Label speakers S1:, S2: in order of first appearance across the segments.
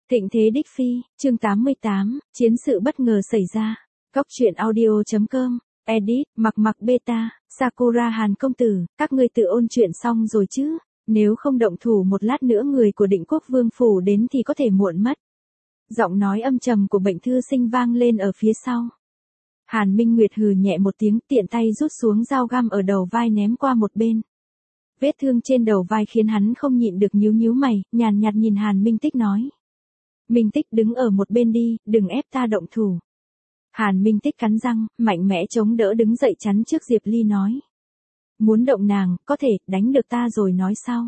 S1: Thịnh thế đích phi, chương 88, chiến sự bất ngờ xảy ra. Góc truyện audio.com, edit, mặc beta, Sakura Hàn công tử, các ngươi tự ôn chuyện xong rồi chứ, nếu không động thủ một lát nữa người của Định Quốc Vương phủ đến thì có thể muộn mất. Giọng nói âm trầm của Bệnh Thư Sinh vang lên ở phía sau. Hàn Minh Nguyệt hừ nhẹ một tiếng, tiện tay rút xuống dao găm ở đầu vai ném qua một bên. Vết thương trên đầu vai khiến hắn không nhịn được nhíu mày, nhàn nhạt nhìn Hàn Minh Tích nói. Minh Tích đứng ở một bên đi, đừng ép ta động thủ. Hàn Minh Tích cắn răng, mạnh mẽ chống đỡ đứng dậy chắn trước Diệp Ly nói. Muốn động nàng, có thể, đánh được ta rồi nói sau.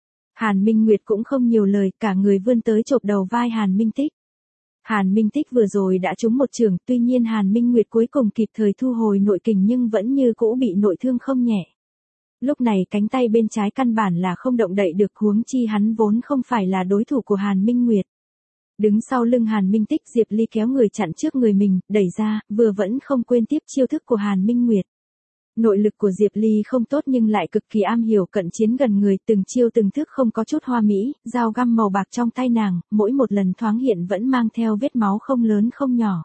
S1: Hàn Minh Nguyệt cũng không nhiều lời, cả người vươn tới chộp đầu vai Hàn Minh Tích. Hàn Minh Tích vừa rồi đã trúng một chưởng, tuy nhiên Hàn Minh Nguyệt cuối cùng kịp thời thu hồi nội kình nhưng vẫn như cũ bị nội thương không nhẹ. Lúc này cánh tay bên trái căn bản là không động đậy được, huống chi hắn vốn không phải là đối thủ của Hàn Minh Nguyệt. Đứng sau lưng Hàn Minh Tích, Diệp Ly kéo người chặn trước người mình, đẩy ra, vừa vẫn không quên tiếp chiêu thức của Hàn Minh Nguyệt. Nội lực của Diệp Ly không tốt nhưng lại cực kỳ am hiểu cận chiến gần người, từng chiêu từng thức không có chút hoa mỹ, dao găm màu bạc trong tay nàng, mỗi một lần thoáng hiện vẫn mang theo vết máu không lớn không nhỏ.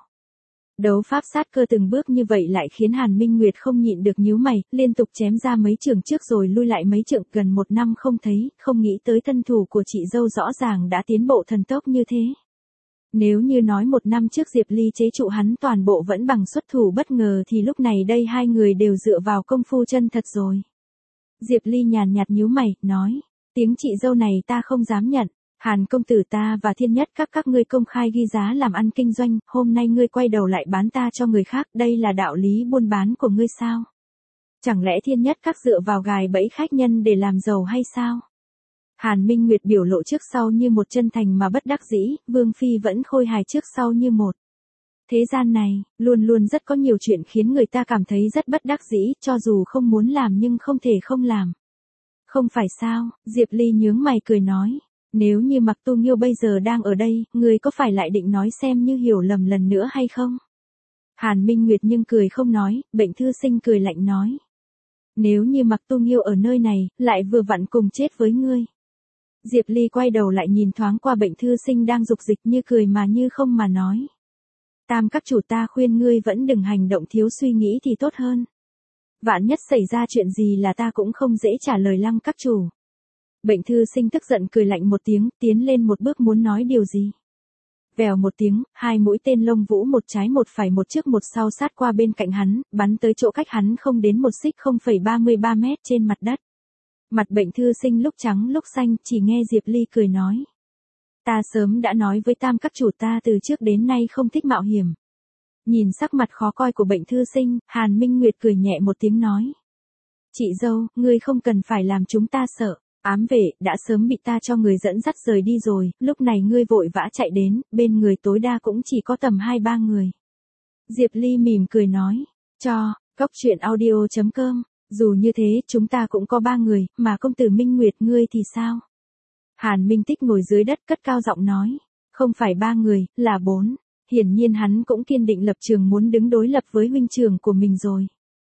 S1: Đấu pháp sát cơ từng bước như vậy lại khiến Hàn Minh Nguyệt không nhịn được nhíu mày, liên tục chém ra mấy chưởng trước rồi lui lại mấy chưởng, gần một năm không thấy, không nghĩ tới thân thủ của chị dâu rõ ràng đã tiến bộ thần tốc như thế. Nếu như nói một năm trước Diệp Ly chế trụ hắn toàn bộ vẫn bằng xuất thủ bất ngờ thì lúc này đây hai người đều dựa vào công phu chân thật rồi. Diệp Ly nhàn nhạt nhíu mày, nói, tiếng chị dâu này ta không dám nhận. Hàn công tử, ta và Thiên Nhất các ngươi công khai ghi giá làm ăn kinh doanh, hôm nay ngươi quay đầu lại bán ta cho người khác, đây là đạo lý buôn bán của ngươi sao? Chẳng lẽ Thiên Nhất các dựa vào gài bẫy khách nhân để làm giàu hay sao? Hàn Minh Nguyệt biểu lộ trước sau như một, chân thành mà bất đắc dĩ, Vương Phi vẫn khôi hài trước sau như một. Thế gian này, luôn luôn rất có nhiều chuyện khiến người ta cảm thấy rất bất đắc dĩ, cho dù không muốn làm nhưng không thể không làm. Không phải sao? Diệp Ly nhướng mày cười nói. Nếu như Mặc Tu Nghiêu bây giờ đang ở đây, người có phải lại định nói xem như hiểu lầm lần nữa hay không? Hàn Minh Nguyệt nhưng cười không nói, Bệnh Thư Sinh cười lạnh nói. Nếu như Mặc Tu Nghiêu ở nơi này, lại vừa vặn cùng chết với ngươi. Diệp Ly quay đầu lại nhìn thoáng qua Bệnh Thư Sinh đang dục dịch, như cười mà như không mà nói. Tam các chủ, ta khuyên ngươi vẫn đừng hành động thiếu suy nghĩ thì tốt hơn. Vạn nhất xảy ra chuyện gì là ta cũng không dễ trả lời Lăng các chủ. Bệnh Thư Sinh tức giận cười lạnh một tiếng, tiến lên một bước muốn nói điều gì. Vèo một tiếng, hai mũi tên lông vũ một trái một phải một trước một sau sát qua bên cạnh hắn, bắn tới chỗ cách hắn không đến một xích 0,33 mét trên mặt đất. Mặt Bệnh Thư Sinh lúc trắng lúc xanh, chỉ nghe Diệp Ly cười nói. Ta sớm đã nói với Tam các chủ, ta từ trước đến nay không thích mạo hiểm. Nhìn sắc mặt khó coi của Bệnh Thư Sinh, Hàn Minh Nguyệt cười nhẹ một tiếng nói. Chị dâu, ngươi không cần phải làm chúng ta sợ. Ám vệ, đã sớm bị ta cho người dẫn dắt rời đi rồi, lúc này ngươi vội vã chạy đến, bên người tối đa cũng chỉ có tầm 2-3 người. Diệp Ly mỉm cười nói, góc truyện audio.com, dù như thế chúng ta cũng có 3 người, mà công tử Minh Nguyệt ngươi thì sao? Hàn Minh Tích ngồi dưới đất cất cao giọng nói, không phải 3 người, là 4, hiển nhiên hắn cũng kiên định lập trường muốn đứng đối lập với huynh trưởng của mình rồi.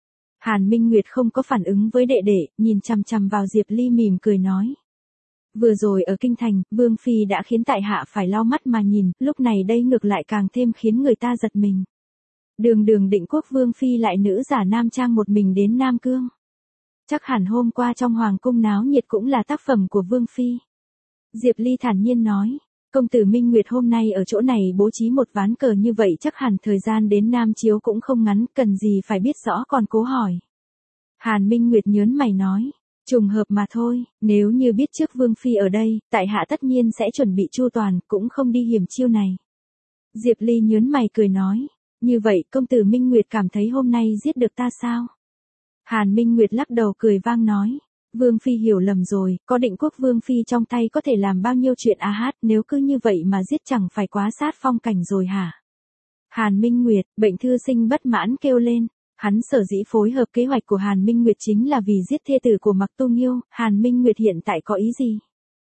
S1: Hàn Minh Nguyệt không có phản ứng với đệ đệ, nhìn chằm chằm vào Diệp Ly mỉm cười nói. Vừa rồi ở Kinh Thành, Vương Phi đã khiến tại hạ phải lau mắt mà nhìn, lúc này đây ngược lại càng thêm khiến người ta giật mình. Đường Định Quốc Vương Phi lại nữ giả nam trang một mình đến Nam Cương. Chắc hẳn hôm qua trong Hoàng cung náo nhiệt cũng là tác phẩm của Vương Phi. Diệp Ly thản nhiên nói. Công tử Minh Nguyệt hôm nay ở chỗ này bố trí một ván cờ như vậy chắc hẳn thời gian đến Nam Chiếu cũng không ngắn, cần gì phải biết rõ còn cố hỏi. Hàn Minh Nguyệt nhớn mày nói, trùng hợp mà thôi, nếu như biết trước Vương Phi ở đây, tại hạ tất nhiên sẽ chuẩn bị chu toàn, cũng không đi hiểm chiêu này. Diệp Ly nhớn mày cười nói, như vậy công tử Minh Nguyệt cảm thấy hôm nay giết được ta sao? Hàn Minh Nguyệt lắc đầu cười vang nói. Vương Phi hiểu lầm rồi, có Định Quốc Vương Phi trong tay có thể làm bao nhiêu chuyện nếu cứ như vậy mà giết chẳng phải quá sát phong cảnh rồi hả? Hàn Minh Nguyệt, Bệnh Thư Sinh bất mãn kêu lên, hắn sở dĩ phối hợp kế hoạch của Hàn Minh Nguyệt chính là vì giết thê tử của Mặc Tu Nghiêu, Hàn Minh Nguyệt hiện tại có ý gì?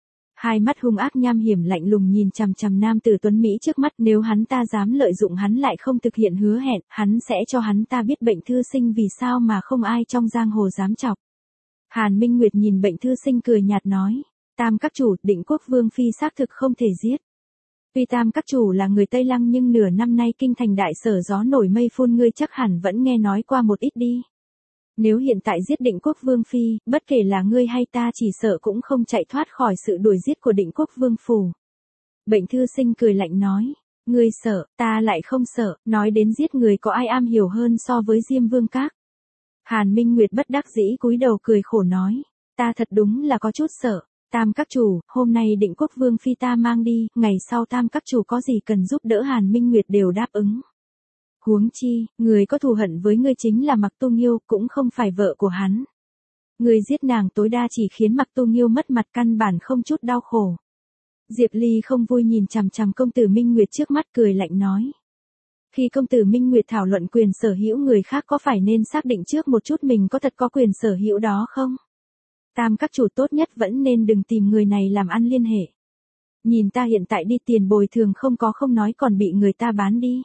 S1: Hai mắt hung ác nham hiểm lạnh lùng nhìn chằm chằm nam tử tuấn Mỹ trước mắt, nếu hắn ta dám lợi dụng hắn lại không thực hiện hứa hẹn, hắn sẽ cho hắn ta biết Bệnh Thư Sinh vì sao mà không ai trong giang hồ dám chọc. Hàn Minh Nguyệt nhìn Bệnh Thư Sinh cười nhạt nói, Tam các chủ, Định Quốc Vương Phi xác thực không thể giết. Tuy Tam các chủ là người Tây Lăng nhưng nửa năm nay kinh thành đại sở gió nổi mây phun ngươi chắc hẳn vẫn nghe nói qua một ít đi. Nếu hiện tại giết Định Quốc Vương Phi, bất kể là ngươi hay ta chỉ sợ cũng không chạy thoát khỏi sự đuổi giết của Định Quốc Vương Phủ. Bệnh thư sinh cười lạnh nói, ngươi sợ, ta lại không sợ, nói đến giết người có ai am hiểu hơn so với Diêm Vương Các. Hàn Minh Nguyệt bất đắc dĩ cúi đầu cười khổ nói, ta thật đúng là có chút sợ. Tam các chủ, hôm nay Định Quốc Vương Phi ta mang đi, ngày sau Tam các chủ có gì cần giúp đỡ Hàn Minh Nguyệt đều đáp ứng. Huống chi, người có thù hận với ngươi chính là Mặc Tu Nghiêu, cũng không phải vợ của hắn. Ngươi giết nàng tối đa chỉ khiến Mặc Tu Nghiêu mất mặt, căn bản không chút đau khổ. Diệp Ly không vui nhìn chằm chằm công tử Minh Nguyệt trước mắt, cười lạnh nói. Khi công tử Minh Nguyệt thảo luận quyền sở hữu người khác có phải nên xác định trước một chút mình có thật có quyền sở hữu đó không? Tam các chủ tốt nhất vẫn nên đừng tìm người này làm ăn liên hệ. Nhìn ta hiện tại đi, tiền bồi thường không nói còn bị người ta bán đi.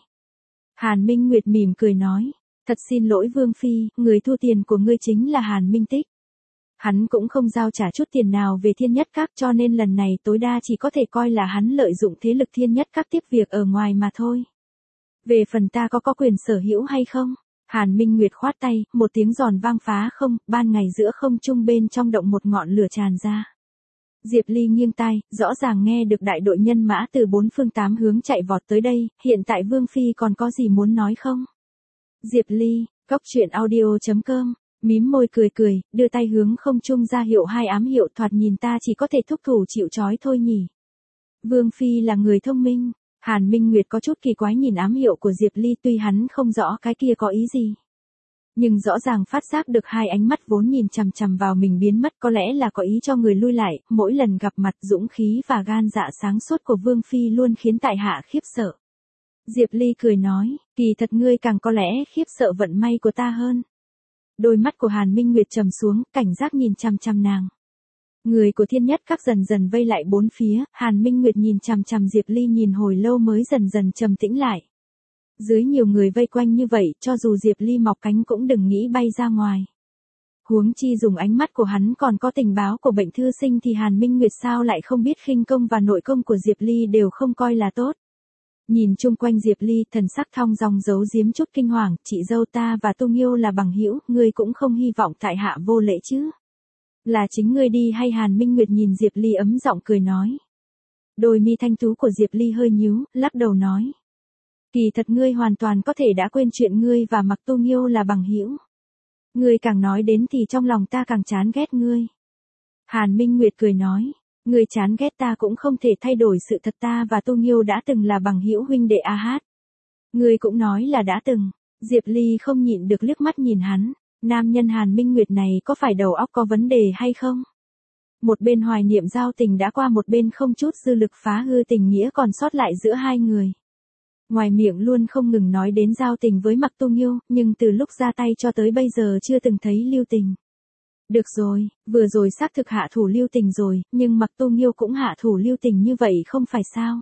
S1: Hàn Minh Nguyệt mỉm cười nói, thật xin lỗi Vương Phi, người thu tiền của ngươi chính là Hàn Minh Tích. Hắn cũng không giao trả chút tiền nào về Thiên Nhất Các, cho nên lần này tối đa chỉ có thể coi là hắn lợi dụng thế lực Thiên Nhất Các tiếp việc ở ngoài mà thôi. Về phần ta có quyền sở hữu hay không? Hàn Minh Nguyệt khoát tay, một tiếng giòn vang phá không, ban ngày giữa không trung bên trong động một ngọn lửa tràn ra. Diệp Ly nghiêng tai, rõ ràng nghe được đại đội nhân mã từ bốn phương tám hướng chạy vọt tới đây, hiện tại Vương Phi còn có gì muốn nói không? Diệp Ly, coctruyện.audio.com, mím môi cười, đưa tay hướng không trung ra hiệu hai ám hiệu, thoạt nhìn ta chỉ có thể thúc thủ chịu trói thôi nhỉ. Vương Phi là người thông minh. Hàn Minh Nguyệt có chút kỳ quái nhìn ám hiệu của Diệp Ly, tuy hắn không rõ cái kia có ý gì. Nhưng rõ ràng phát giác được hai ánh mắt vốn nhìn chằm chằm vào mình biến mất, có lẽ là có ý cho người lui lại. Mỗi lần gặp mặt, dũng khí và gan dạ sáng suốt của Vương Phi luôn khiến tại hạ khiếp sợ. Diệp Ly cười nói, kỳ thật ngươi càng có lẽ khiếp sợ vận may của ta hơn. Đôi mắt của Hàn Minh Nguyệt trầm xuống, cảnh giác nhìn chằm chằm nàng. Người của Thiên Nhất Các dần dần vây lại bốn phía, Hàn Minh Nguyệt nhìn chằm chằm Diệp Ly nhìn hồi lâu mới dần dần trầm tĩnh lại. Dưới nhiều người vây quanh như vậy, cho dù Diệp Ly mọc cánh cũng đừng nghĩ bay ra ngoài. Huống chi dùng ánh mắt của hắn còn có tình báo của bệnh thư sinh thì Hàn Minh Nguyệt sao lại không biết khinh công và nội công của Diệp Ly đều không coi là tốt. Nhìn chung quanh Diệp Ly, thần sắc thong dong giấu giếm chút kinh hoàng, chị dâu ta và Tu Nghiêu là bằng hữu, ngươi cũng không hy vọng tại hạ vô lễ chứ. Là chính ngươi đi hay? Hàn Minh Nguyệt nhìn Diệp Ly ấm giọng cười nói. Đôi mi thanh tú của Diệp Ly hơi nhíu, lắc đầu nói. Kỳ thật ngươi hoàn toàn có thể đã quên chuyện ngươi và Mặc Tu Nghiêu là bằng hữu. Ngươi càng nói đến thì trong lòng ta càng chán ghét ngươi. Hàn Minh Nguyệt cười nói. Ngươi chán ghét ta cũng không thể thay đổi sự thật, ta và Tu Nghiêu đã từng là bằng hữu huynh đệ a hát. Ngươi cũng nói là đã từng. Diệp Ly không nhịn được liếc mắt nhìn hắn. Nam nhân Hàn Minh Nguyệt này có phải đầu óc có vấn đề hay không? Một bên hoài niệm giao tình đã qua, một bên không chút dư lực phá hư tình nghĩa còn sót lại giữa hai người. Ngoài miệng luôn không ngừng nói đến giao tình với Mặc Tu Nghiêu, nhưng từ lúc ra tay cho tới bây giờ chưa từng thấy lưu tình. Được rồi, vừa rồi xác thực hạ thủ lưu tình rồi, nhưng Mặc Tu Nghiêu cũng hạ thủ lưu tình như vậy không phải sao?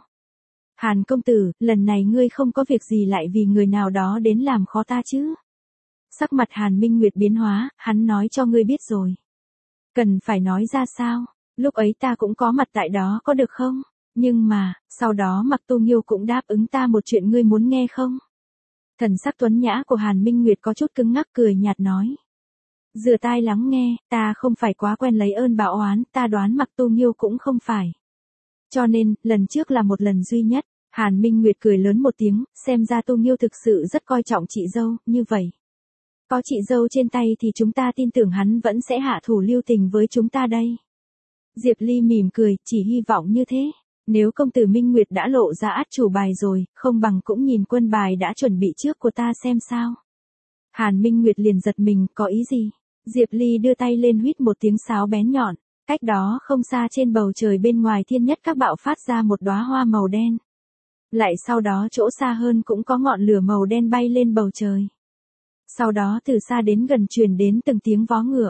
S1: Hàn công tử, lần này ngươi không có việc gì lại vì người nào đó đến làm khó ta chứ? Sắc mặt Hàn Minh Nguyệt biến hóa, hắn nói cho ngươi biết rồi. Cần phải nói ra sao? Lúc ấy ta cũng có mặt tại đó có được không? Nhưng mà, sau đó Mặc Tu Nghiêu cũng đáp ứng ta một chuyện, ngươi muốn nghe không? Thần sắc tuấn nhã của Hàn Minh Nguyệt có chút cứng ngắc, cười nhạt nói. Dựa tai lắng nghe, ta không phải quá quen lấy ơn báo oán, ta đoán Mặc Tu Nghiêu cũng không phải. Cho nên, lần trước là một lần duy nhất. Hàn Minh Nguyệt cười lớn một tiếng, xem ra Tu Nghiêu thực sự rất coi trọng chị dâu, như vậy. Có chị dâu trên tay thì chúng ta tin tưởng hắn vẫn sẽ hạ thủ lưu tình với chúng ta đây. Diệp Ly mỉm cười, chỉ hy vọng như thế. Nếu công tử Minh Nguyệt đã lộ ra át chủ bài rồi, không bằng cũng nhìn quân bài đã chuẩn bị trước của ta xem sao. Hàn Minh Nguyệt liền giật mình, có ý gì? Diệp Ly đưa tay lên huýt một tiếng sáo bén nhọn, cách đó không xa trên bầu trời bên ngoài Thiên Nhất Các bạo phát ra một đóa hoa màu đen. Lại sau đó chỗ xa hơn cũng có ngọn lửa màu đen bay lên bầu trời. Sau đó từ xa đến gần truyền đến từng tiếng vó ngựa.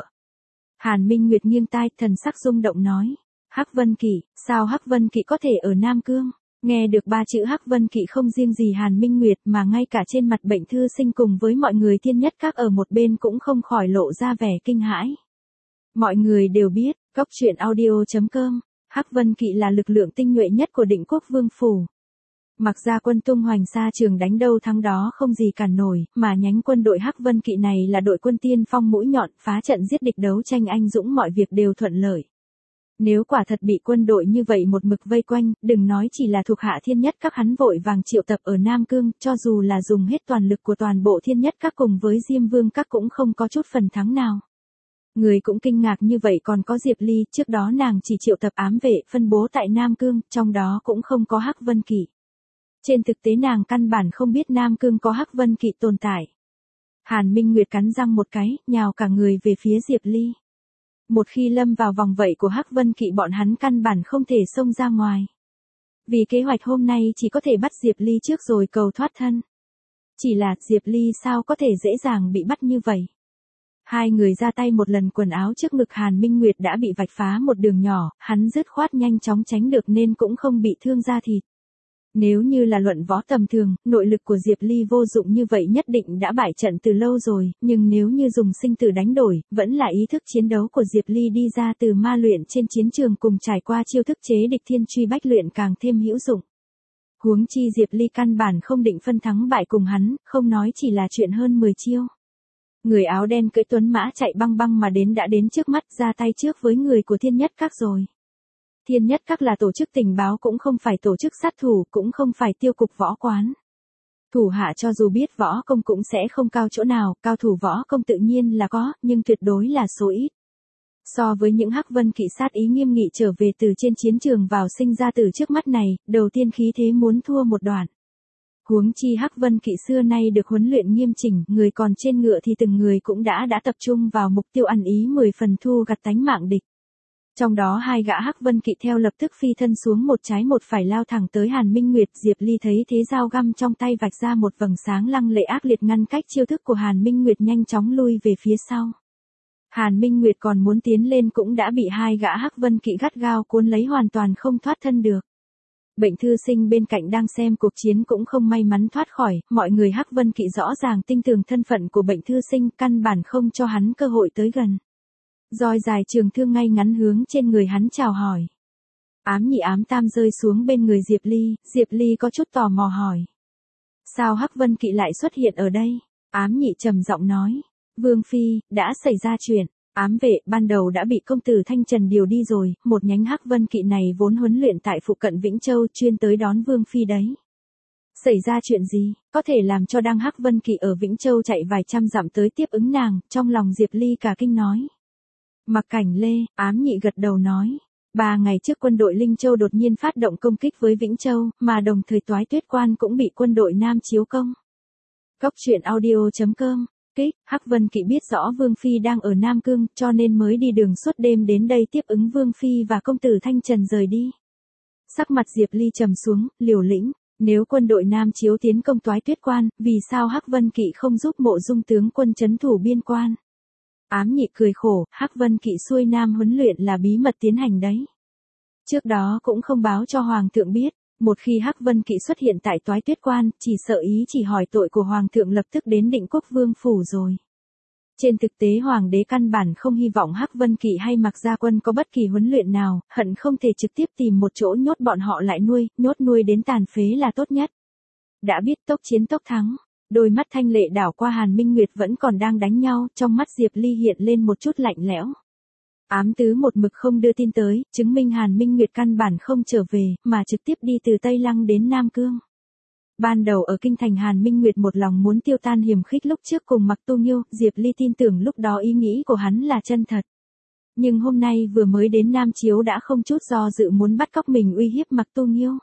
S1: Hàn Minh Nguyệt nghiêng tai, thần sắc rung động nói. Hắc Vân Kỵ, sao Hắc Vân Kỵ có thể ở Nam Cương? Nghe được ba chữ Hắc Vân Kỵ không riêng gì Hàn Minh Nguyệt mà ngay cả trên mặt bệnh thư sinh cùng với mọi người Thiên Nhất Các ở một bên cũng không khỏi lộ ra vẻ kinh hãi. Mọi người đều biết, coctruyện.audio.com, Hắc Vân Kỵ là lực lượng tinh nhuệ nhất của Định Quốc Vương Phủ. Mặc ra quân tung hoành xa trường đánh đâu thắng đó không gì cản nổi, mà nhánh quân đội Hắc Vân Kỵ này là đội quân tiên phong mũi nhọn, phá trận giết địch đấu tranh anh dũng, mọi việc đều thuận lợi. Nếu quả thật bị quân đội như vậy một mực vây quanh, đừng nói chỉ là thuộc hạ Thiên Nhất Các, hắn vội vàng triệu tập ở Nam Cương, cho dù là dùng hết toàn lực của toàn bộ Thiên Nhất Các cùng với Diêm Vương Các cũng không có chút phần thắng nào. Người cũng kinh ngạc như vậy còn có Diệp Ly, trước đó nàng chỉ triệu tập ám vệ phân bố tại Nam Cương, trong đó cũng không có Hắc Vân Kỵ. Trên thực tế nàng căn bản không biết Nam Cương có Hắc Vân Kỵ tồn tại. Hàn Minh Nguyệt cắn răng một cái, nhào cả người về phía Diệp Ly. Một khi lâm vào vòng vây của Hắc Vân Kỵ, bọn hắn căn bản không thể xông ra ngoài. Vì kế hoạch hôm nay chỉ có thể bắt Diệp Ly trước rồi cầu thoát thân. Chỉ là Diệp Ly sao có thể dễ dàng bị bắt như vậy? Hai người ra tay một lần, quần áo trước ngực Hàn Minh Nguyệt đã bị vạch phá một đường nhỏ, hắn dứt khoát nhanh chóng tránh được nên cũng không bị thương da thịt. Nếu như là luận võ tầm thường, nội lực của Diệp Ly vô dụng như vậy nhất định đã bại trận từ lâu rồi, nhưng nếu như dùng sinh tử đánh đổi, vẫn là ý thức chiến đấu của Diệp Ly đi ra từ ma luyện trên chiến trường cùng trải qua chiêu thức chế địch thiên truy bách luyện càng thêm hữu dụng. Huống chi Diệp Ly căn bản không định phân thắng bại cùng hắn, không nói chỉ là chuyện hơn 10 chiêu. Người áo đen cưỡi tuấn mã chạy băng băng mà đến đã đến trước mắt, ra tay trước với người của Thiên Nhất Các rồi. Thiên Nhất Các là tổ chức tình báo, cũng không phải tổ chức sát thủ, cũng không phải tiêu cục võ quán. Thủ hạ cho dù biết võ công cũng sẽ không cao chỗ nào, cao thủ võ công tự nhiên là có, nhưng tuyệt đối là số ít. So với những Hắc Vân Kỵ sát ý nghiêm nghị trở về từ trên chiến trường vào sinh ra từ trước mắt này, đầu tiên khí thế muốn thua một đoạn. Huống chi Hắc Vân Kỵ xưa nay được huấn luyện nghiêm chỉnh, người còn trên ngựa thì từng người cũng đã tập trung vào mục tiêu, ăn ý 10 phần thu gặt tánh mạng địch. Trong đó hai gã Hắc Vân Kỵ theo lập tức phi thân xuống, một trái một phải lao thẳng tới Hàn Minh Nguyệt. Diệp Ly thấy thế dao găm trong tay vạch ra một vầng sáng lăng lệ ác liệt ngăn cách chiêu thức của Hàn Minh Nguyệt, nhanh chóng lui về phía sau. Hàn Minh Nguyệt còn muốn tiến lên cũng đã bị hai gã Hắc Vân Kỵ gắt gao cuốn lấy, hoàn toàn không thoát thân được. Bệnh thư sinh bên cạnh đang xem cuộc chiến cũng không may mắn thoát khỏi, mọi người Hắc Vân Kỵ rõ ràng tin tưởng thân phận của bệnh thư sinh, căn bản không cho hắn cơ hội tới gần. Roi dài trường thương ngay ngắn hướng trên người hắn chào hỏi. Ám nhị ám tam rơi xuống bên người Diệp Ly có chút tò mò hỏi. Sao Hắc Vân Kỵ lại xuất hiện ở đây? Ám nhị trầm giọng nói. Vương Phi, đã xảy ra chuyện. Ám vệ ban đầu đã bị công tử Thanh Trần điều đi rồi, một nhánh Hắc Vân Kỵ này vốn huấn luyện tại phụ cận Vĩnh Châu, chuyên tới đón Vương Phi đấy. Xảy ra chuyện gì, có thể làm cho đăng Hắc Vân Kỵ ở Vĩnh Châu chạy vài trăm dặm tới tiếp ứng nàng, trong lòng Diệp Ly cả kinh nói. Mặc Cảnh Lê, ám nhị gật đầu nói. 3 ngày trước quân đội Linh Châu đột nhiên phát động công kích với Vĩnh Châu, mà đồng thời Toái Tuyết Quan cũng bị quân đội Nam chiếu công. Cốc truyện audio.com. Kích, Hắc Vân Kỵ biết rõ Vương Phi đang ở Nam Cương, cho nên mới đi đường suốt đêm đến đây tiếp ứng Vương Phi và công tử Thanh Trần rời đi. Sắc mặt Diệp Ly trầm xuống, liều lĩnh. Nếu quân đội Nam chiếu tiến công Toái Tuyết Quan, vì sao Hắc Vân Kỵ không giúp Mộ Dung tướng quân trấn thủ biên quan? Ám nhị cười khổ, Hắc Vân Kỵ xuôi Nam huấn luyện là bí mật tiến hành đấy. Trước đó cũng không báo cho Hoàng thượng biết, một khi Hắc Vân Kỵ xuất hiện tại Toái Tuyết Quan, chỉ sợ ý chỉ hỏi tội của Hoàng thượng lập tức đến Định Quốc Vương phủ rồi. Trên thực tế Hoàng đế căn bản không hy vọng Hắc Vân Kỵ hay Mặc Gia Quân có bất kỳ huấn luyện nào, hận không thể trực tiếp tìm một chỗ nhốt bọn họ lại nuôi, nhốt nuôi đến tàn phế là tốt nhất. Đã biết tốc chiến tốc thắng. Đôi mắt thanh lệ đảo qua Hàn Minh Nguyệt vẫn còn đang đánh nhau, trong mắt Diệp Ly hiện lên một chút lạnh lẽo. Ám tứ một mực không đưa tin tới, chứng minh Hàn Minh Nguyệt căn bản không trở về, mà trực tiếp đi từ Tây Lăng đến Nam Cương. Ban đầu ở kinh thành Hàn Minh Nguyệt một lòng muốn tiêu tan hiềm khích lúc trước cùng Mặc Tu Nghiêu, Diệp Ly tin tưởng lúc đó ý nghĩ của hắn là chân thật. Nhưng hôm nay vừa mới đến Nam Chiếu đã không chút do dự muốn bắt cóc mình uy hiếp Mặc Tu Nghiêu.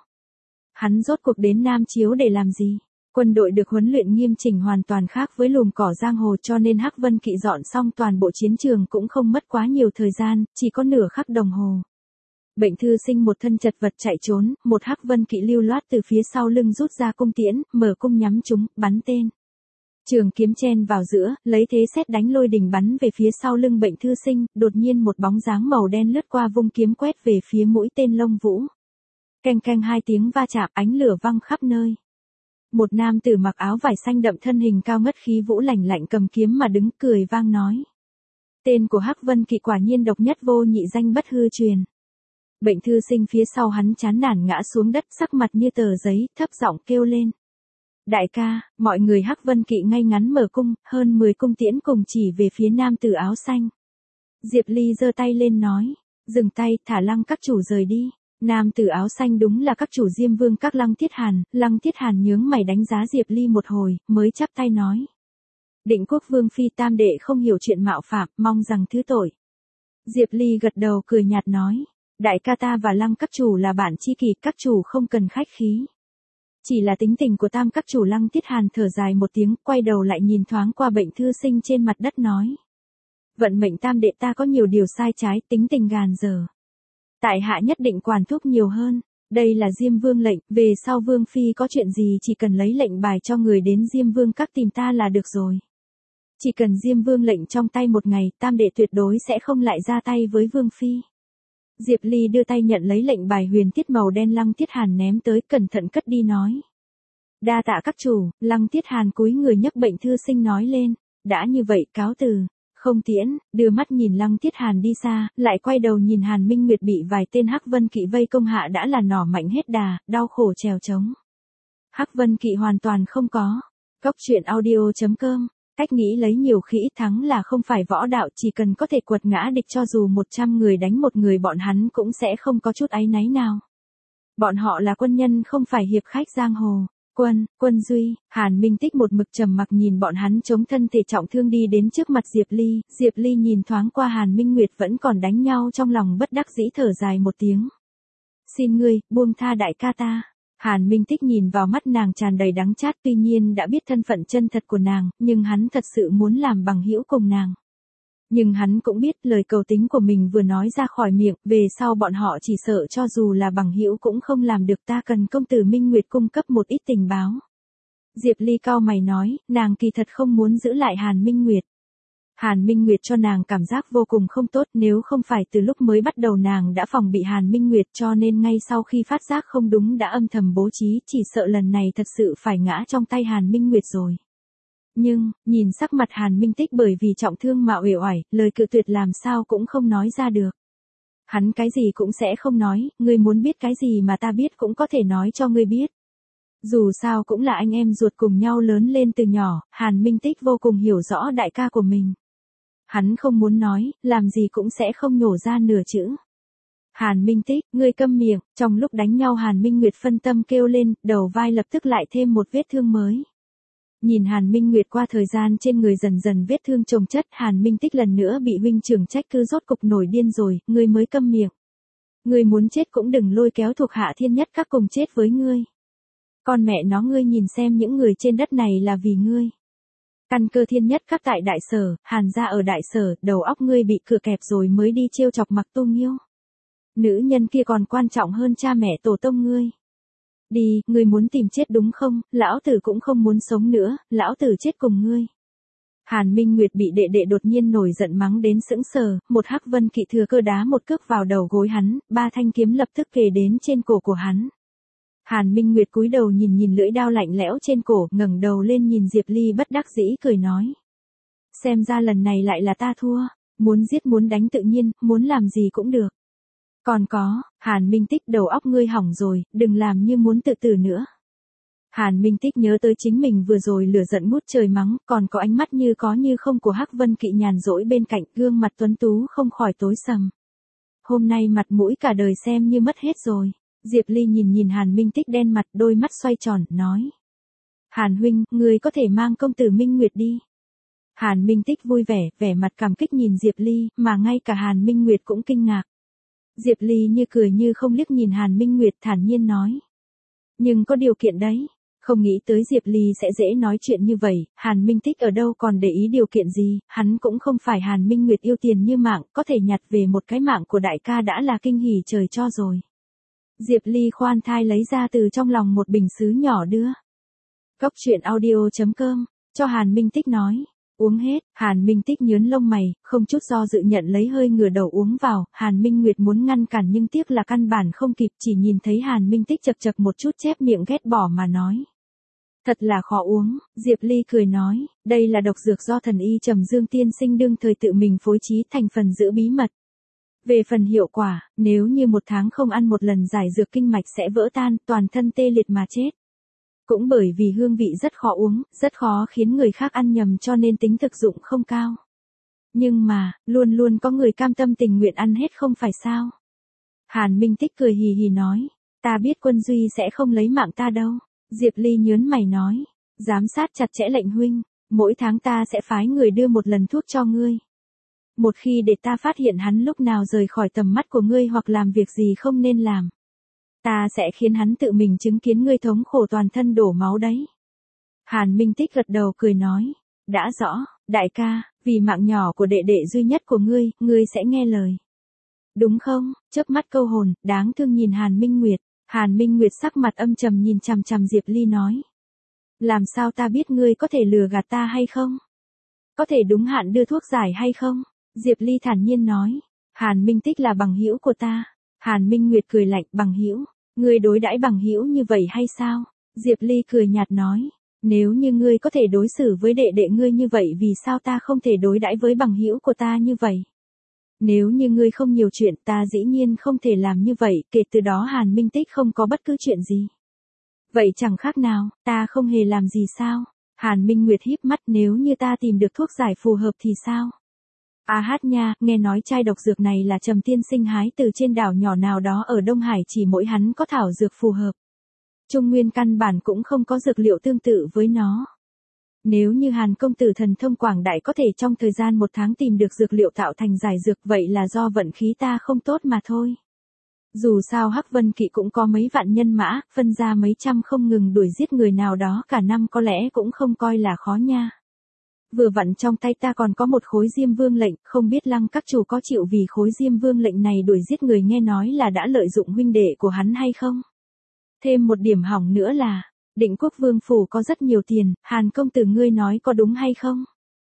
S1: Hắn rốt cuộc đến Nam Chiếu để làm gì? Quân đội được huấn luyện nghiêm chỉnh hoàn toàn khác với lùm cỏ giang hồ, cho nên Hắc Vân Kỵ dọn xong toàn bộ chiến trường cũng không mất quá nhiều thời gian, chỉ có nửa khắc đồng hồ. Bệnh thư sinh một thân chật vật chạy trốn, một Hắc Vân Kỵ lưu loát từ phía sau lưng rút ra cung tiễn, mở cung nhắm chúng, bắn tên. Trường kiếm chen vào giữa, lấy thế sét đánh lôi đình bắn về phía sau lưng bệnh thư sinh, đột nhiên một bóng dáng màu đen lướt qua vung kiếm quét về phía mũi tên Lông Vũ. Keng keng hai tiếng va chạm, ánh lửa văng khắp nơi. Một nam tử mặc áo vải xanh đậm thân hình cao ngất khí vũ lạnh lạnh cầm kiếm mà đứng cười vang nói. Tên của Hắc Vân Kỵ quả nhiên độc nhất vô nhị, danh bất hư truyền. Bệnh thư sinh phía sau hắn chán nản ngã xuống đất, sắc mặt như tờ giấy, thấp giọng kêu lên. Đại ca, mọi người Hắc Vân Kỵ ngay ngắn mở cung, hơn 10 cung tiễn cùng chỉ về phía nam tử áo xanh. Diệp Ly giơ tay lên nói, dừng tay, thả Lăng các chủ rời đi. Nam tử áo xanh đúng là các chủ Diêm Vương các Lăng Thiết Hàn. Lăng Thiết Hàn nhướng mày đánh giá Diệp Ly một hồi, mới chắp tay nói. Định Quốc Vương phi tam đệ không hiểu chuyện mạo phạm, mong rằng thứ tội. Diệp Ly gật đầu cười nhạt nói, đại ca ta và Lăng các chủ là bạn tri kỷ, các chủ không cần khách khí. Chỉ là tính tình của tam các chủ. Lăng Thiết Hàn thở dài một tiếng, quay đầu lại nhìn thoáng qua bệnh thư sinh trên mặt đất nói. Vận mệnh tam đệ ta có nhiều điều sai trái, tính tình gàn dở. Tại hạ nhất định quản thúc nhiều hơn. Đây là Diêm Vương lệnh, về sau Vương phi có chuyện gì chỉ cần lấy lệnh bài cho người đến Diêm Vương các tìm ta là được rồi. Chỉ cần Diêm Vương lệnh trong tay một ngày, tam đệ tuyệt đối sẽ không lại ra tay với Vương phi. Diệp Ly đưa tay nhận lấy lệnh bài huyền thiết màu đen Lăng Thiết Hàn ném tới, cẩn thận cất đi nói. Đa tạ các chủ. Lăng Thiết Hàn cúi người nhấc bệnh thư sinh nói lên, đã như vậy cáo từ. Không tiễn, đưa mắt nhìn Lăng Thiết Hàn đi xa, lại quay đầu nhìn Hàn Minh Nguyệt bị vài tên Hắc Vân Kỵ vây công hạ đã là nỏ mạnh hết đà, đau khổ trèo trống. Hắc Vân Kỵ hoàn toàn không có. Cốc truyện audio.com. Cách nghĩ lấy nhiều khỉ thắng là không phải võ đạo, chỉ cần có thể quật ngã địch cho dù 100 người đánh một người bọn hắn cũng sẽ không có chút áy náy nào. Bọn họ là quân nhân không phải hiệp khách giang hồ. Quân Duy, Hàn Minh Tích một mực trầm mặc nhìn bọn hắn chống thân thể trọng thương đi đến trước mặt Diệp Ly. Diệp Ly nhìn thoáng qua Hàn Minh Nguyệt vẫn còn đánh nhau, trong lòng bất đắc dĩ thở dài một tiếng. Xin ngươi, buông tha đại ca ta. Hàn Minh Tích nhìn vào mắt nàng tràn đầy đắng chát, tuy nhiên đã biết thân phận chân thật của nàng, nhưng hắn thật sự muốn làm bằng hữu cùng nàng. Nhưng hắn cũng biết lời cầu tín của mình vừa nói ra khỏi miệng, về sau bọn họ chỉ sợ cho dù là bằng hữu cũng không làm được, ta cần công tử Minh Nguyệt cung cấp một ít tình báo. Diệp Ly cau mày nói, nàng kỳ thật không muốn giữ lại Hàn Minh Nguyệt. Hàn Minh Nguyệt cho nàng cảm giác vô cùng không tốt, nếu không phải từ lúc mới bắt đầu nàng đã phòng bị Hàn Minh Nguyệt, cho nên ngay sau khi phát giác không đúng đã âm thầm bố trí, chỉ sợ lần này thật sự phải ngã trong tay Hàn Minh Nguyệt rồi. Nhưng, nhìn sắc mặt Hàn Minh Tích bởi vì trọng thương mà uể oải, lời cự tuyệt làm sao cũng không nói ra được. Hắn cái gì cũng sẽ không nói, ngươi muốn biết cái gì mà ta biết cũng có thể nói cho ngươi biết. Dù sao cũng là anh em ruột cùng nhau lớn lên từ nhỏ, Hàn Minh Tích vô cùng hiểu rõ đại ca của mình. Hắn không muốn nói, làm gì cũng sẽ không nhổ ra nửa chữ. Hàn Minh Tích, ngươi câm miệng. Trong lúc đánh nhau Hàn Minh Nguyệt phân tâm kêu lên, đầu vai lập tức lại thêm một vết thương mới. Nhìn Hàn Minh Nguyệt qua thời gian trên người dần dần vết thương chồng chất, Hàn Minh Tích lần nữa bị huynh trưởng trách cứ, rốt cục nổi điên rồi, ngươi mới câm miệng. Ngươi muốn chết cũng đừng lôi kéo thuộc hạ Thiên Nhất Các cùng chết với ngươi. Con mẹ nó, ngươi nhìn xem những người trên đất này là vì ngươi. Căn cơ Thiên Nhất Các tại Đại Sở, Hàn gia ở Đại Sở, đầu óc ngươi bị cửa kẹp rồi mới đi trêu chọc Mặc Tu Nghiêu. Nữ nhân kia còn quan trọng hơn cha mẹ tổ tông ngươi. Đi, ngươi muốn tìm chết đúng không, lão tử cũng không muốn sống nữa, lão tử chết cùng ngươi. Hàn Minh Nguyệt bị đệ đệ đột nhiên nổi giận mắng đến sững sờ, một Hắc Vân Kỵ thừa cơ đá một cước vào đầu gối hắn, 3 thanh kiếm lập tức kề đến trên cổ của hắn. Hàn Minh Nguyệt cúi đầu nhìn nhìn lưỡi đao lạnh lẽo trên cổ, ngẩng đầu lên nhìn Diệp Ly bất đắc dĩ cười nói. Xem ra lần này lại là ta thua, muốn giết muốn đánh tự nhiên, muốn làm gì cũng được. Còn có, Hàn Minh Tích, đầu óc ngươi hỏng rồi, đừng làm như muốn tự tử nữa. Hàn Minh Tích nhớ tới chính mình vừa rồi lửa giận ngút trời mắng, còn có ánh mắt như có như không của Hắc Vân Kỵ nhàn rỗi bên cạnh, gương mặt tuấn tú không khỏi tối sầm. Hôm nay mặt mũi cả đời xem như mất hết rồi. Diệp Ly nhìn nhìn Hàn Minh Tích đen mặt, đôi mắt xoay tròn, nói. Hàn huynh, ngươi có thể mang công tử Minh Nguyệt đi. Hàn Minh Tích vui vẻ, vẻ mặt cảm kích nhìn Diệp Ly, mà ngay cả Hàn Minh Nguyệt cũng kinh ngạc. Diệp Ly như cười như không liếc nhìn Hàn Minh Nguyệt, thản nhiên nói. Nhưng có điều kiện đấy. Không nghĩ tới Diệp Ly sẽ dễ nói chuyện như vậy, Hàn Minh Tích ở đâu còn để ý điều kiện gì, hắn cũng không phải Hàn Minh Nguyệt yêu tiền như mạng, có thể nhặt về một cái mạng của đại ca đã là kinh hỉ trời cho rồi. Diệp Ly khoan thai lấy ra từ trong lòng một bình sứ nhỏ đưa. Cốc truyện audio.com, cho Hàn Minh Tích nói. Uống hết. Hàn Minh Tích nhớn lông mày, không chút do dự nhận lấy, hơi ngửa đầu uống vào. Hàn Minh Nguyệt muốn ngăn cản nhưng tiếc là căn bản không kịp, chỉ nhìn thấy Hàn Minh Tích chật chật một chút chép miệng ghét bỏ mà nói. Thật là khó uống. Diệp Ly cười nói, đây là độc dược do thần y Trầm Dương tiên sinh đương thời tự mình phối trí, thành phần giữ bí mật. Về phần hiệu quả, nếu như 1 tháng không ăn một lần giải dược kinh mạch sẽ vỡ tan, toàn thân tê liệt mà chết. Cũng bởi vì hương vị rất khó uống, rất khó khiến người khác ăn nhầm cho nên tính thực dụng không cao. Nhưng mà, luôn luôn có người cam tâm tình nguyện ăn hết không phải sao? Hàn Minh Tích cười hì hì nói, ta biết Quân Duy sẽ không lấy mạng ta đâu. Diệp Ly nhớn mày nói, giám sát chặt chẽ lệnh huynh, mỗi tháng ta sẽ phái người đưa một lần thuốc cho ngươi. Một khi để ta phát hiện hắn lúc nào rời khỏi tầm mắt của ngươi hoặc làm việc gì không nên làm, ta sẽ khiến hắn tự mình chứng kiến ngươi thống khổ toàn thân đổ máu đấy. Hàn Minh Tích gật đầu cười nói, đã rõ, đại ca, vì mạng nhỏ của đệ đệ duy nhất của ngươi sẽ nghe lời. Đúng không? Chớp mắt câu hồn, đáng thương nhìn Hàn Minh Nguyệt. Hàn Minh Nguyệt sắc mặt âm trầm nhìn chằm chằm Diệp Ly nói. Làm sao ta biết ngươi có thể lừa gạt ta hay không? Có thể đúng hạn đưa thuốc giải hay không? Diệp Ly thản nhiên nói. Hàn Minh Tích là bằng hữu của ta. Hàn Minh Nguyệt cười lạnh, bằng hữu? Ngươi đối đãi bằng hữu như vậy hay sao? Diệp Ly cười nhạt nói. Nếu như ngươi có thể đối xử với đệ đệ ngươi như vậy vì sao ta không thể đối đãi với bằng hữu của ta như vậy? Nếu như ngươi không nhiều chuyện ta dĩ nhiên không thể làm như vậy, kể từ đó Hàn Minh Tích không có bất cứ chuyện gì. Vậy chẳng khác nào, ta không hề làm gì sao? Hàn Minh Nguyệt híp mắt, nếu như ta tìm được thuốc giải phù hợp thì sao? À hát nha, nghe nói chai độc dược này là Trầm tiên sinh hái từ trên đảo nhỏ nào đó ở Đông Hải, chỉ mỗi hắn có thảo dược phù hợp. Trung Nguyên căn bản cũng không có dược liệu tương tự với nó. Nếu như Hàn công tử thần thông quảng đại có thể trong thời gian 1 tháng tìm được dược liệu tạo thành giải dược, vậy là do vận khí ta không tốt mà thôi. Dù sao Hắc Vân Kỵ cũng có mấy vạn nhân mã, phân ra mấy trăm không ngừng đuổi giết người nào đó cả năm có lẽ cũng không coi là khó nha. Vừa vặn trong tay ta còn có một khối Diêm Vương lệnh, không biết Lăng các chủ có chịu vì khối Diêm Vương lệnh này đuổi giết người nghe nói là đã lợi dụng huynh đệ của hắn hay không? Thêm một điểm hỏng nữa là, Định Quốc Vương phủ có rất nhiều tiền, Hàn công tử ngươi nói có đúng hay không?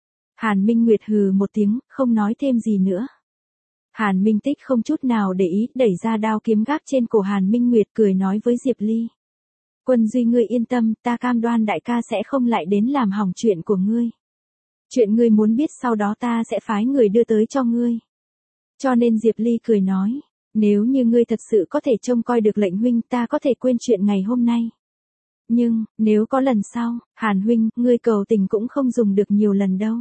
S1: Hàn Minh Nguyệt hừ một tiếng, không nói thêm gì nữa. Hàn Minh Tích không chút nào để ý, đẩy ra đao kiếm gác trên cổ Hàn Minh Nguyệt cười nói với Diệp Ly. Quân Duy ngươi yên tâm, ta cam đoan đại ca sẽ không lại đến làm hỏng chuyện của ngươi. Chuyện ngươi muốn biết sau đó ta sẽ phái người đưa tới cho ngươi. Cho nên Diệp Ly cười nói, nếu như ngươi thật sự có thể trông coi được lệnh huynh ta có thể quên chuyện ngày hôm nay. Nhưng, nếu có lần sau, Hàn huynh, ngươi cầu tình cũng không dùng được nhiều lần đâu.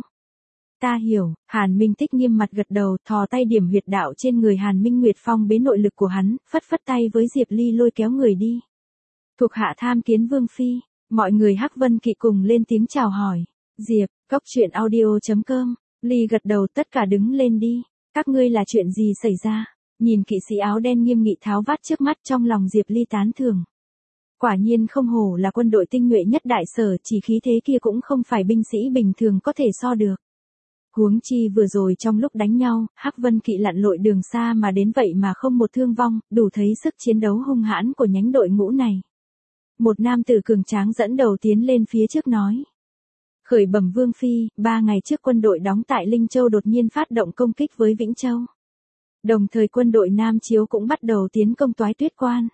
S1: Ta hiểu, Hàn Minh Tích nghiêm mặt gật đầu, thò tay điểm huyệt đạo trên người Hàn Minh Nguyệt phong bế nội lực của hắn, phất phất tay với Diệp Ly lôi kéo người đi. Thuộc hạ tham kiến Vương Phi, mọi người Hắc Vân Kỵ cùng lên tiếng chào hỏi. Diệp, cốc truyện audio.com, Ly gật đầu tất cả đứng lên đi, các ngươi là chuyện gì xảy ra? Nhìn kỵ sĩ áo đen nghiêm nghị tháo vát trước mắt trong lòng Diệp Ly tán thưởng. Quả nhiên không hổ là quân đội tinh nhuệ nhất đại sở, chỉ khí thế kia cũng không phải binh sĩ bình thường có thể so được. Huống chi vừa rồi trong lúc đánh nhau, Hắc Vân Kỵ lặn lội đường xa mà đến vậy mà không một thương vong, đủ thấy sức chiến đấu hung hãn của nhánh đội ngũ này. Một nam tử cường tráng dẫn đầu tiến lên phía trước nói. Khởi bẩm Vương Phi, 3 ngày trước quân đội đóng tại Linh Châu đột nhiên phát động công kích với Vĩnh Châu. Đồng thời quân đội Nam Chiếu cũng bắt đầu tiến công Toái Tuyết Quan.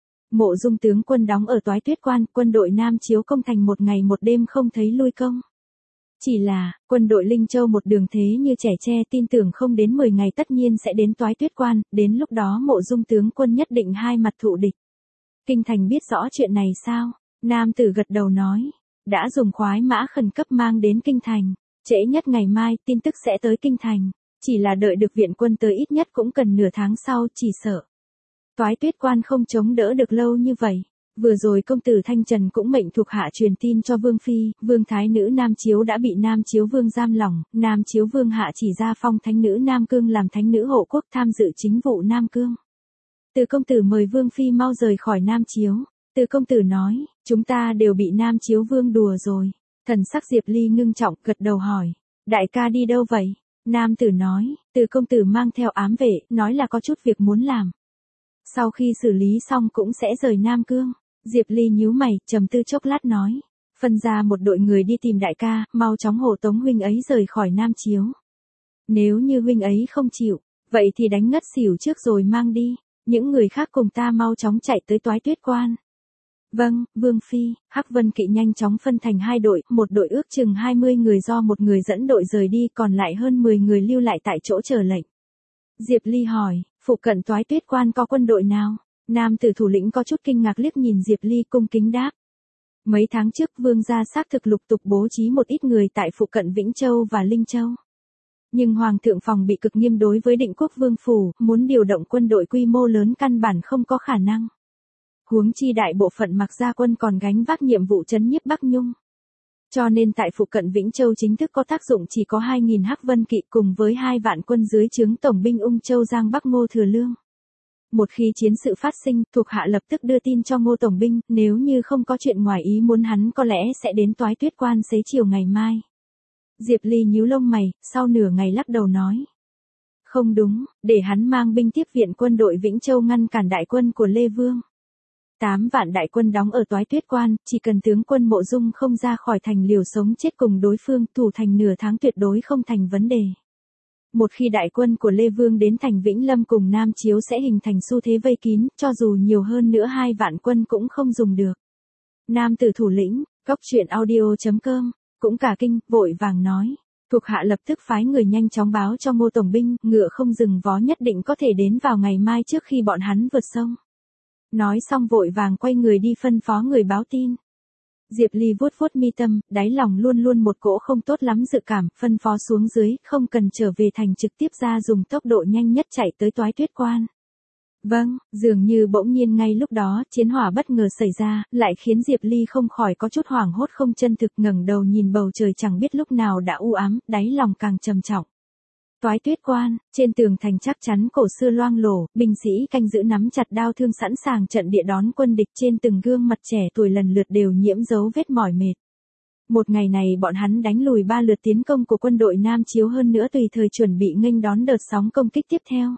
S1: Mộ Dung tướng quân đóng ở Toái Tuyết Quan, quân đội Nam Chiếu công thành 1 ngày 1 đêm không thấy lui công. Chỉ là, quân đội Linh Châu một đường thế như trẻ tre, tin tưởng không đến 10 ngày tất nhiên sẽ đến Toái Tuyết Quan, đến lúc đó Mộ Dung tướng quân nhất định hai mặt thụ địch. Kinh thành biết rõ chuyện này sao? Nam tử gật đầu nói, đã dùng khoái mã khẩn cấp mang đến Kinh thành, trễ nhất ngày mai tin tức sẽ tới Kinh thành, chỉ là đợi được viện quân tới ít nhất cũng cần nửa tháng sau, chỉ sợ Toái Tuyết Quan không chống đỡ được lâu như vậy. Vừa rồi công tử Thanh Trần cũng mệnh thuộc hạ truyền tin cho Vương Phi, Vương Thái nữ Nam Chiếu đã bị Nam Chiếu Vương giam lỏng, Nam Chiếu Vương hạ chỉ ra phong thánh nữ Nam Cương làm thánh nữ hộ quốc tham dự chính vụ Nam Cương. Từ công tử mời Vương Phi mau rời khỏi Nam Chiếu. Từ công tử nói, chúng ta đều bị Nam Chiếu Vương đùa rồi. Thần sắc Diệp Ly ngưng trọng gật đầu hỏi, đại ca đi đâu vậy? Nam tử nói, từ công tử mang theo ám vệ, nói là có chút việc muốn làm. Sau khi xử lý xong cũng sẽ rời Nam Cương. Diệp Ly nhíu mày, trầm tư chốc lát nói, phân ra một đội người đi tìm đại ca, mau chóng hộ tống huynh ấy rời khỏi Nam Chiếu. Nếu như huynh ấy không chịu, vậy thì đánh ngất xỉu trước rồi mang đi, những người khác cùng ta mau chóng chạy tới Toái Tuyết Quan. Vâng, Vương Phi. Hắc Vân Kỵ nhanh chóng phân thành 2 đội, một đội ước chừng 20 người do một người dẫn đội rời đi, còn lại hơn 10 người lưu lại tại chỗ chờ lệnh. Diệp Ly hỏi, phụ cận Toái Tuyết Quan có quân đội nào? Nam tử thủ lĩnh có chút kinh ngạc liếc nhìn Diệp Ly cung kính đáp. Mấy tháng trước vương gia xác thực lục tục bố trí một ít người tại phụ cận Vĩnh Châu và Linh Châu. Nhưng Hoàng thượng phòng bị cực nghiêm đối với Định Quốc Vương Phủ, muốn điều động quân đội quy mô lớn căn bản không có khả năng. Huống chi đại bộ phận Mạc Gia quân còn gánh vác nhiệm vụ trấn nhiếp Bắc Nhung. Cho nên tại phụ cận Vĩnh Châu chính thức có tác dụng chỉ có 2.000 Hắc Vân Kỵ cùng với 2 vạn quân dưới trướng tổng binh Ung Châu Giang Bắc Ngô Thừa Lương. Một khi chiến sự phát sinh, thuộc hạ lập tức đưa tin cho Ngô tổng binh, nếu như không có chuyện ngoài ý muốn hắn có lẽ sẽ đến Toái Tuyết Quan xế chiều ngày mai. Diệp Ly nhíu lông mày, sau nửa ngày lắc đầu nói. Không đúng, để hắn mang binh tiếp viện quân đội Vĩnh Châu ngăn cản đại quân của Lê Vương. 8 vạn đại quân đóng ở Toái Tuyết Quan, chỉ cần tướng quân Mộ Dung không ra khỏi thành liều sống chết cùng đối phương, thủ thành nửa tháng tuyệt đối không thành vấn đề. Một khi đại quân của Lê Vương đến thành Vĩnh Lâm cùng Nam Chiếu sẽ hình thành xu thế vây kín, cho dù nhiều hơn nữa 2 vạn quân cũng không dùng được. Nam tử thủ lĩnh, coctruyện.audio.com, cũng cả kinh, vội vàng nói. Thuộc hạ lập tức phái người nhanh chóng báo cho Ngô tổng binh, ngựa không dừng vó nhất định có thể đến vào ngày mai trước khi bọn hắn vượt sông. Nói xong vội vàng quay người đi phân phó người báo tin. Diệp Ly vuốt vuốt mi tâm, đáy lòng luôn luôn một cỗ không tốt lắm dự cảm, phân phó xuống dưới, không cần trở về thành trực tiếp ra dùng tốc độ nhanh nhất chạy tới Toái Tuyết Quan. Vâng, dường như bỗng nhiên ngay lúc đó, chiến hỏa bất ngờ xảy ra, lại khiến Diệp Ly không khỏi có chút hoảng hốt không chân thực, ngẩng đầu nhìn bầu trời chẳng biết lúc nào đã u ám, đáy lòng càng trầm trọng. Toái Tuyết Quan, trên tường thành chắc chắn cổ xưa loang lổ, binh sĩ canh giữ nắm chặt đao thương sẵn sàng trận địa đón quân địch, trên từng gương mặt trẻ tuổi lần lượt đều nhiễm dấu vết mỏi mệt. Một ngày này bọn hắn đánh lùi 3 lượt tiến công của quân đội Nam Chiếu, hơn nữa tùy thời chuẩn bị nghênh đón đợt sóng công kích tiếp theo.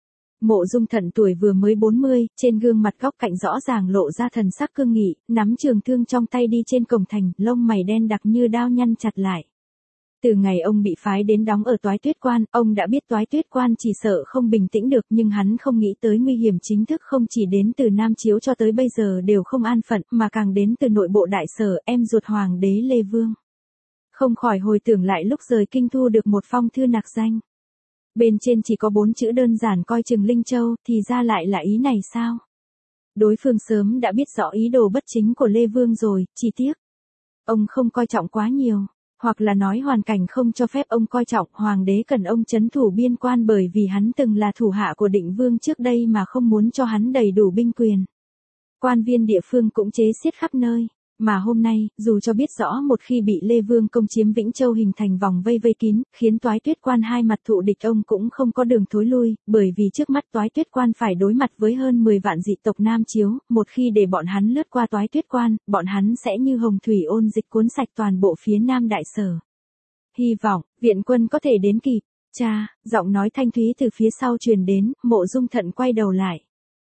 S1: Mộ Dung Thận tuổi vừa mới 40, trên gương mặt góc cạnh rõ ràng lộ ra thần sắc cương nghị, nắm trường thương trong tay đi trên cổng thành, lông mày đen đặc như đao nhăn chặt lại. Từ ngày ông bị phái đến đóng ở Toái Tuyết Quan, ông đã biết Toái Tuyết Quan chỉ sợ không bình tĩnh được, nhưng hắn không nghĩ tới nguy hiểm chính thức không chỉ đến từ Nam Chiếu cho tới bây giờ đều không an phận, mà càng đến từ nội bộ đại sở, em ruột Hoàng đế Lê Vương. Không khỏi hồi tưởng lại lúc rời kinh thu được một phong thư nạc danh. Bên trên chỉ có 4 chữ đơn giản coi chừng Linh Châu, thì ra lại là ý này sao? Đối phương sớm đã biết rõ ý đồ bất chính của Lê Vương rồi, chỉ tiếc. Ông không coi trọng quá nhiều. Hoặc là nói hoàn cảnh không cho phép ông coi trọng, hoàng đế cần ông trấn thủ biên quan bởi vì hắn từng là thủ hạ của Định Vương trước đây mà không muốn cho hắn đầy đủ binh quyền. Quan viên địa phương cũng chế xiết khắp nơi. Mà hôm nay, dù cho biết rõ một khi bị Lê Vương công chiếm Vĩnh Châu hình thành vòng vây kín, khiến Toái Tuyết Quan hai mặt thụ địch, ông cũng không có đường thối lui, bởi vì trước mắt Toái Tuyết Quan phải đối mặt với hơn 10 vạn dị tộc Nam Chiếu, một khi để bọn hắn lướt qua Toái Tuyết Quan, bọn hắn sẽ như hồng thủy ôn dịch cuốn sạch toàn bộ phía Nam Đại Sở. Hy vọng, viện quân có thể đến kịp. Cha, giọng nói thanh thúy từ phía sau truyền đến, Mộ Dung Thận quay đầu lại.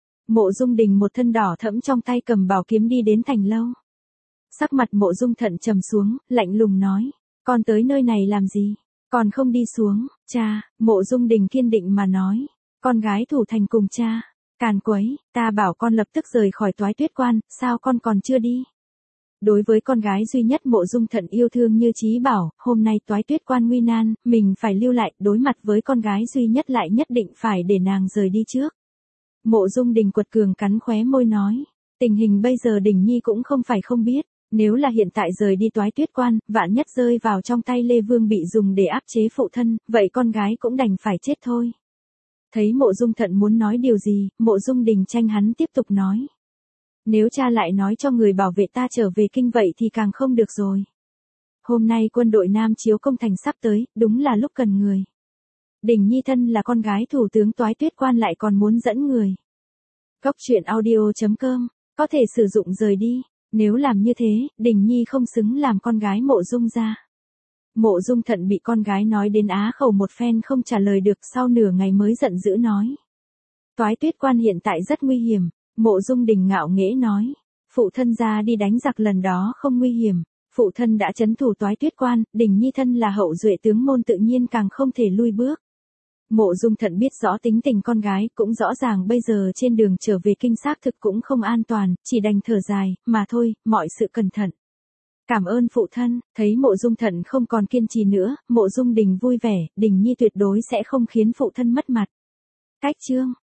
S1: Mộ Dung Đình một thân đỏ thẫm trong tay cầm bảo kiếm đi đến thành lâu. Sắc mặt Mộ Dung Thận trầm xuống, lạnh lùng nói, con tới nơi này làm gì? Còn không đi xuống, cha. Mộ Dung Đình kiên định mà nói, con gái thủ thành cùng cha. Càn quấy, ta bảo con lập tức rời khỏi Toái Tuyết Quan, sao con còn chưa đi? Đối với con gái duy nhất Mộ Dung Thận yêu thương như chí bảo, hôm nay Toái Tuyết Quan nguy nan, mình phải lưu lại, đối mặt với con gái duy nhất lại nhất định phải để nàng rời đi trước. Mộ Dung Đình quật cường cắn khóe môi nói, tình hình bây giờ Đình Nhi cũng không phải không biết. Nếu là hiện tại rời đi Toái Tuyết Quan, vạn nhất rơi vào trong tay Lê Vương bị dùng để áp chế phụ thân, vậy con gái cũng đành phải chết thôi. Thấy Mộ Dung Thận muốn nói điều gì, Mộ Dung Đình tranh hắn tiếp tục nói. Nếu cha lại nói cho người bảo vệ ta trở về kinh vậy thì càng không được rồi. Hôm nay quân đội Nam Chiếu công thành sắp tới, đúng là lúc cần người. Đình Nhi thân là con gái thủ tướng Toái Tuyết Quan lại còn muốn dẫn người. Coctruyện.audio.com, có thể sử dụng rời đi. Nếu làm như thế, Đình Nhi không xứng làm con gái Mộ Dung gia. Mộ Dung Thận bị con gái nói đến á khẩu một phen không trả lời được, sau nửa ngày mới giận dữ nói. Toái Tuyết Quan hiện tại rất nguy hiểm. Mộ Dung Đình ngạo nghễ nói. Phụ thân ra đi đánh giặc lần đó không nguy hiểm. Phụ thân đã trấn thủ Toái Tuyết Quan, Đình Nhi thân là hậu duệ tướng môn tự nhiên càng không thể lui bước. Mộ Dung Thận biết rõ tính tình con gái, cũng rõ ràng bây giờ trên đường trở về kinh xác thực cũng không an toàn, chỉ đành thở dài, mà thôi, mọi sự cẩn thận. Cảm ơn phụ thân. Thấy Mộ Dung Thận không còn kiên trì nữa, Mộ Dung Đình vui vẻ, Đình Nhi tuyệt đối sẽ không khiến phụ thân mất mặt. Cách chương